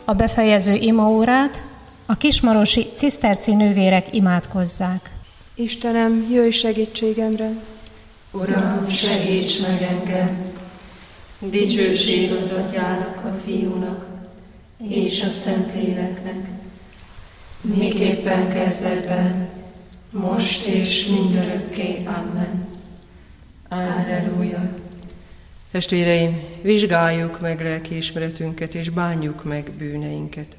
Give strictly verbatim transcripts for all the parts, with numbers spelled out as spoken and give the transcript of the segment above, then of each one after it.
a befejező imaórát a kismarosi ciszterci nővérek imádkozzák. Istenem, jöjj segítségemre! Uram, segíts meg engem! Dicsőség az Atyának, a Fiúnak és a Szentléleknek, miképpen kezdetben, most és mindörökké. Amen. Alleluja. Testvéreim, vizsgáljuk meg lelkiismeretünket, és bánjuk meg bűneinket.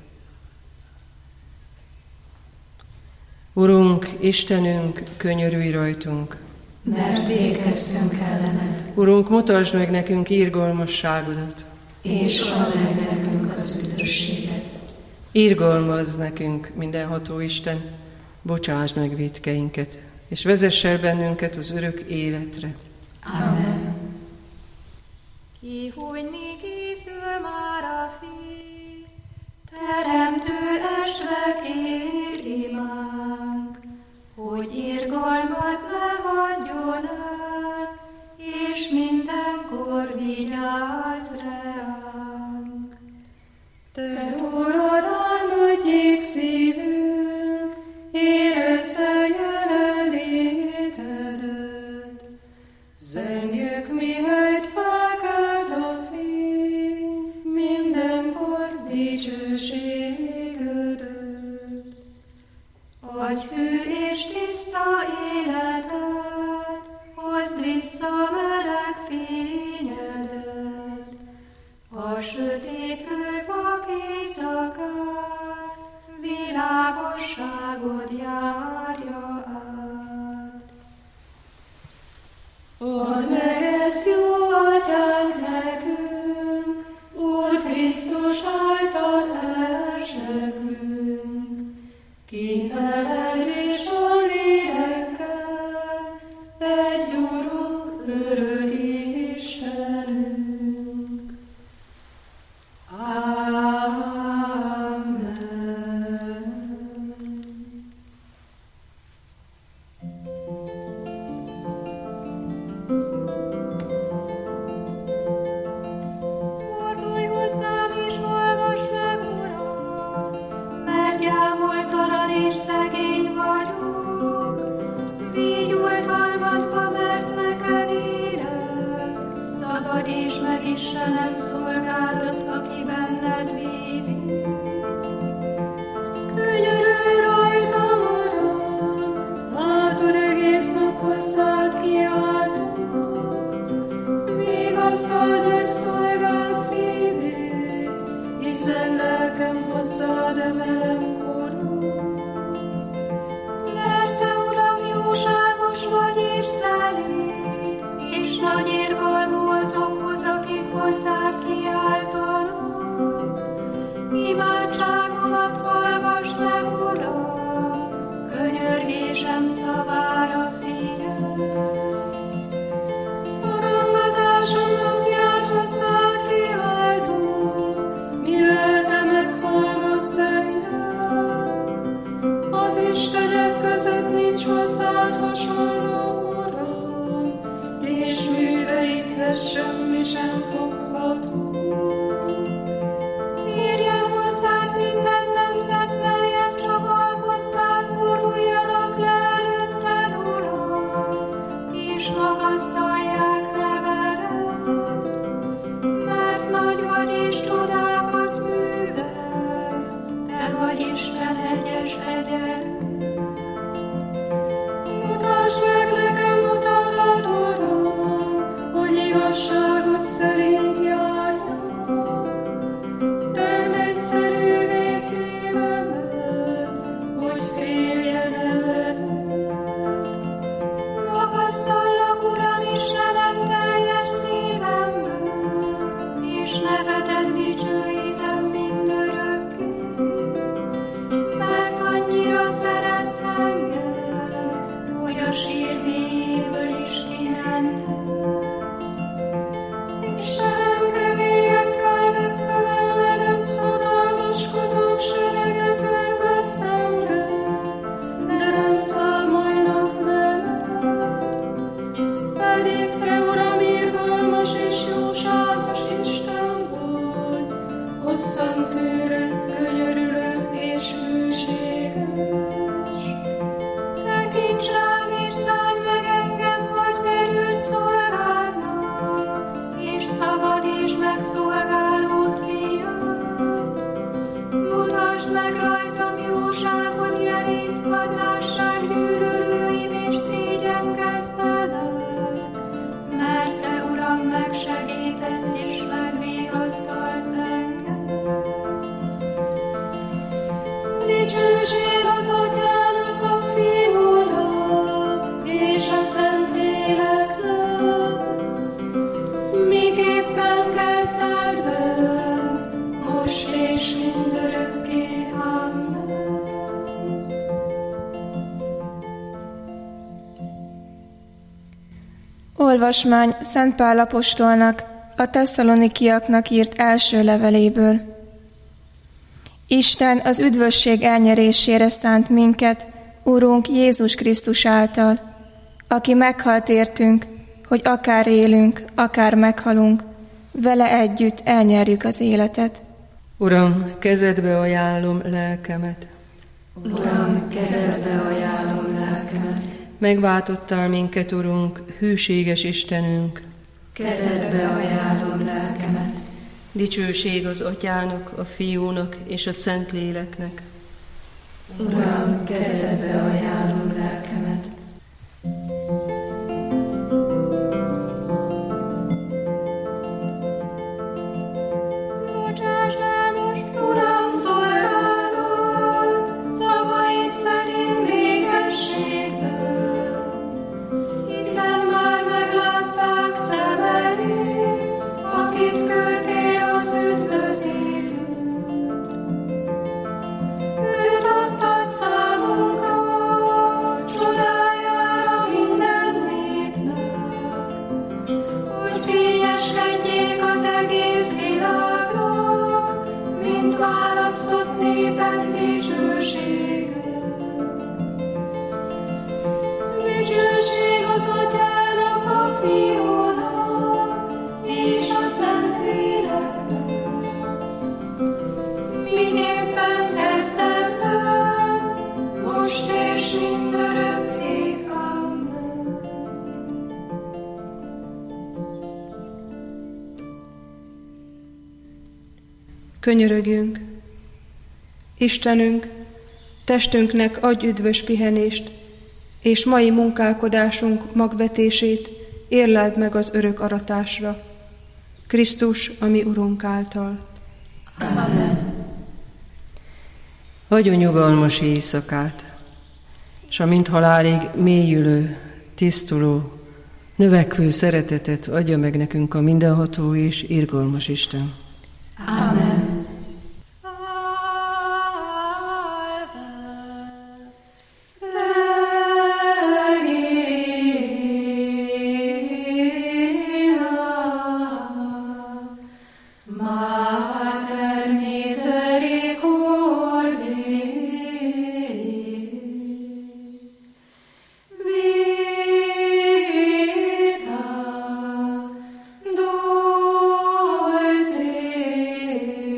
Urunk, Istenünk, könyörülj rajtunk! Mert ékeztünk ellened. Urunk, mutasd meg nekünk irgalmasságodat, és add meg nekünk az üdvösséget. Irgalmazz nekünk, mindenható Isten, bocsásd meg vétkeinket, és vezess el bennünket az örök életre. Amen. Ki, hogy mi készül már a fény, Teremtő estve kér imánk, hogy irgalmat ne hagyjon el, és mindenkor vigyázz ránk. Te urad, álmodjék szívünk, érezze jelenlétedet. Zengjük, mihelyt felkelt a fény, mindenkor dicsőségedet. Adj hű és tiszta életet, hozd vissza meleg fényedet. A sötét hővak éjszakát, világosságod járja át. Add meg ezt, jó Atyánk, nekünk, Úr Krisztus által elsegrünk, ki veled és a lélekkel, egy Urunk, örök Istenünk. Amen. fordulj hozzám és hallgass meg, Uram, Mert gyámoltalan és szegény vagyok, vígyultalmatba, mert neked élek. Szabadíts meg, Istenem, szolgádat, aki benned bízik. Könyörülj rajtam, Uram, látod, egész nap hozzád kiáltott. Vigasztald meg szolgád szívét, hiszen lelkem hozzád emelem korul. Mert te, Uram, jóságos vagy és szelíd, és nagy irgalmú azokhoz, akik hozzád kiáltanak. Imádságomat hallgass meg, Uram, könyörgésem szavára figyelj. Szorongatásom napján hozzád kiáltok, mi lelke meghallgatsz engem. bosszantőre, könyörülő és hűséges. Tekints rám és szállj meg engem, hogy erőt szolgálnak, és szabadítsd meg szolgálód fiam. Mutasd meg rajtam jóságot jelét, hadd lássák gyűlölőim és szégyenkezzenek, mert te, Uram, megsegítesz és megvigasztalsz engem. Dicsőség az Atyának, a Fiúnak és a Szentléleknek, miképpen kezdetben, most és mindörökké. Amen. Olvasmány Szent Pál apostolnak a tesszalonikiaknak írt első leveléből. Isten az üdvösség elnyerésére szánt minket, Urunk Jézus Krisztus által, aki meghalt értünk, hogy akár élünk, akár meghalunk, vele együtt elnyerjük az életet. Uram, kezedbe ajánlom lelkemet. Uram, kezedbe ajánlom lelkemet. Megváltottál minket, Urunk, hűséges Istenünk. Kezedbe ajánlom lelkemet. Dicsőség az Atyának, a Fiúnak és a Szentléleknek. Uram, kezedbe ajánlom lelkemet. Bocsásd el most, Uram, szolgálod, szavaid szerint békességben, hiszen már meglátták szemeid, akit küldtél az üdvözítőt. Őt adtad számunkra, csodájára minden népnek, hogy fényeskedjék az egész világnak, mint választott néped dicsősége. Dicsőség az Atyának, a Fiúnak és a Szentléleknek, miképpen kezdetben, most és mindörökké. Amen. Könyörögjünk! Istenünk, testünknek adj üdvös pihenést, és mai munkálkodásunk magvetését érleld meg az örök aratásra. Krisztus, a mi Urunk által. Amen. Adjon nyugalmas éjszakát, s amint halálig mélyülő, tisztuló, növekvő szeretetet adja meg nekünk a mindenható és irgalmas Isten. Amen. Dolce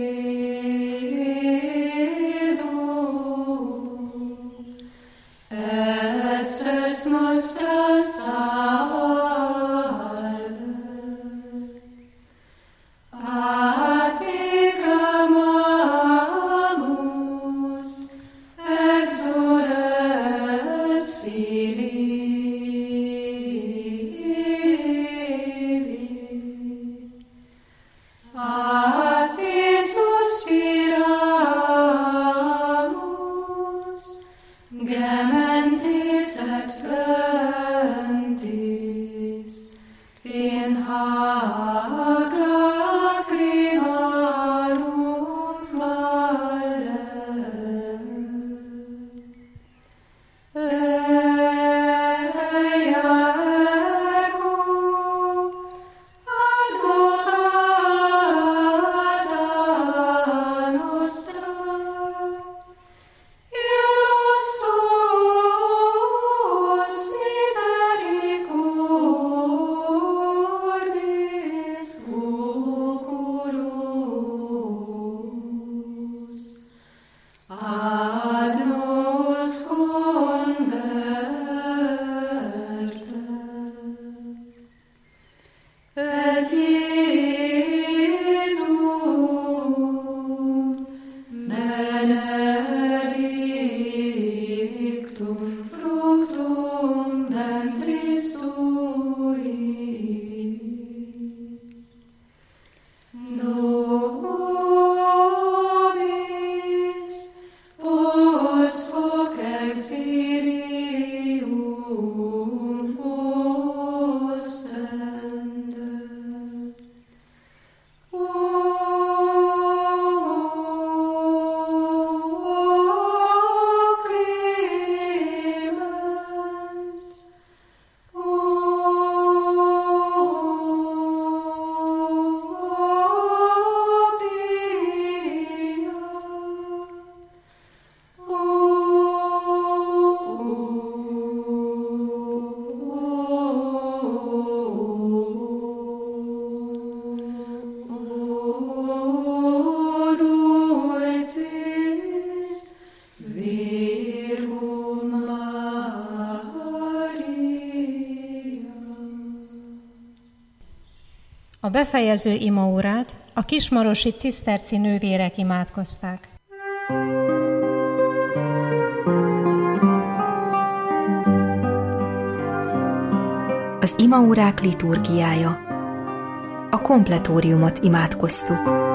A befejező imaórát a kismarosi ciszterci nővérek imádkozták. Az imaórák liturgiája. A kompletóriumot imádkoztuk.